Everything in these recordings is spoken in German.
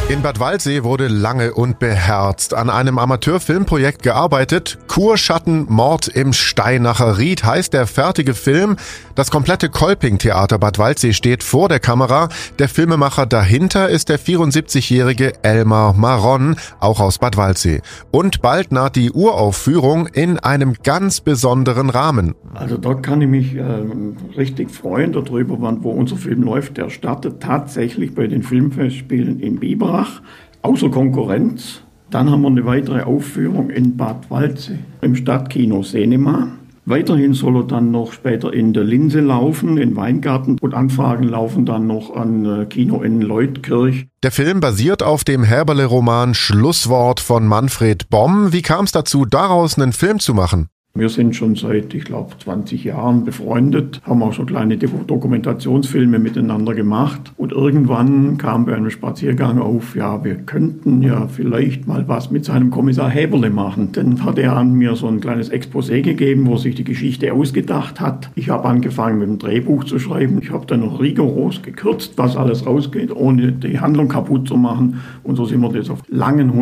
In Bad Waldsee wurde lange und beherzt an einem Amateurfilmprojekt gearbeitet. Kurschatten, Mord im Steinacher Ried heißt der fertige Film. Das komplette Kolping-Theater Bad Waldsee steht vor der Kamera. Der Filmemacher dahinter ist der 74-jährige Elmar Maron, auch aus Bad Waldsee. Und bald naht die Uraufführung in einem ganz besonderen Rahmen. Also dort kann ich mich richtig freuen darüber, wo unser Film läuft. Der startet tatsächlich bei den Filmfestspielen in Biberach, außer Konkurrenz. Dann haben wir eine weitere Aufführung in Bad Waldsee im Stadtkino Cinema. Weiterhin soll er dann noch später in der Linse laufen, in Weingarten, und Anfragen laufen dann noch an Kino in Leutkirch. Der Film basiert auf dem Häberle-Roman Schlusswort von Manfred Bomm. Wie kam es dazu, daraus einen Film zu machen? Wir sind schon seit, 20 Jahren befreundet, haben auch so kleine Dokumentationsfilme miteinander gemacht. Und irgendwann kam bei einem Spaziergang auf, wir könnten ja vielleicht mal was mit seinem Kommissar Häberle machen. Dann hat er an mir so ein kleines Exposé gegeben, wo sich die Geschichte ausgedacht hat. Ich habe angefangen mit dem Drehbuch zu schreiben. Ich habe dann noch rigoros gekürzt, was alles rausgeht, ohne die Handlung kaputt zu machen. Und so sind wir jetzt auf langen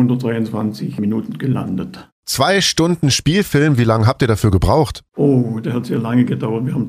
123 Minuten gelandet. 2 Stunden Spielfilm, wie lange habt ihr dafür gebraucht? Oh, der hat sehr lange gedauert. Wir haben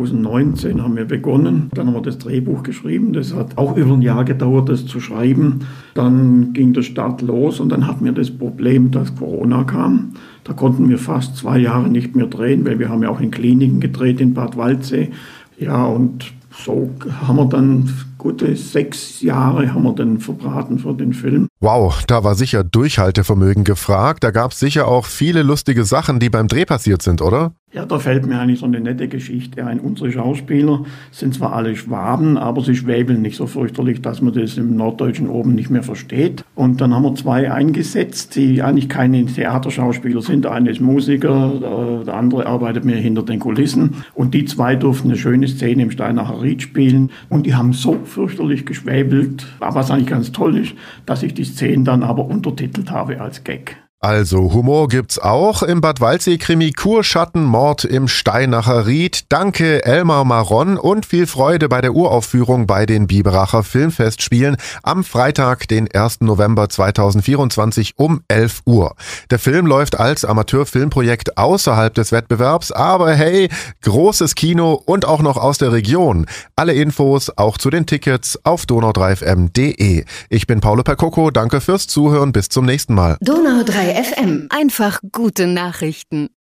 2019 begonnen. Dann haben wir das Drehbuch geschrieben. Das hat auch über ein Jahr gedauert, das zu schreiben. Dann ging der Start los und dann hatten wir das Problem, dass Corona kam. Da konnten wir fast 2 Jahre nicht mehr drehen, weil wir haben ja auch in Kliniken gedreht in Bad Waldsee. Ja, und so haben wir dann gute 6 Jahre haben wir dann verbraten für den Film. Wow, da war sicher Durchhaltevermögen gefragt. Da gab es sicher auch viele lustige Sachen, die beim Dreh passiert sind, oder? Ja, da fällt mir eigentlich so eine nette Geschichte ein. Unsere Schauspieler sind zwar alle Schwaben, aber sie schwäbeln nicht so fürchterlich, dass man das im Norddeutschen oben nicht mehr versteht. Und dann haben wir 2 eingesetzt, die eigentlich keine Theaterschauspieler sind. Der eine ist Musiker, der andere arbeitet mehr hinter den Kulissen. Und die 2 durften eine schöne Szene im Steinacher Ried spielen. Und die haben so fürchterlich geschwäbelt. Aber was eigentlich ganz toll ist, dass ich die Szenen dann aber untertitelt habe als Gag. Also Humor gibt's auch im Bad Waldsee-Krimi Kurschatten, Mord im Steinacher Ried. Danke Elmar Maron und viel Freude bei der Uraufführung bei den Biberacher Filmfestspielen am Freitag, den 1. November 2024 um 11 Uhr. Der Film läuft als Amateurfilmprojekt außerhalb des Wettbewerbs, aber hey, großes Kino und auch noch aus der Region. Alle Infos auch zu den Tickets auf donau3fm.de. Ich bin Paulo Percoco, danke fürs Zuhören, bis zum nächsten Mal. Donau 3 FM. Einfach gute Nachrichten.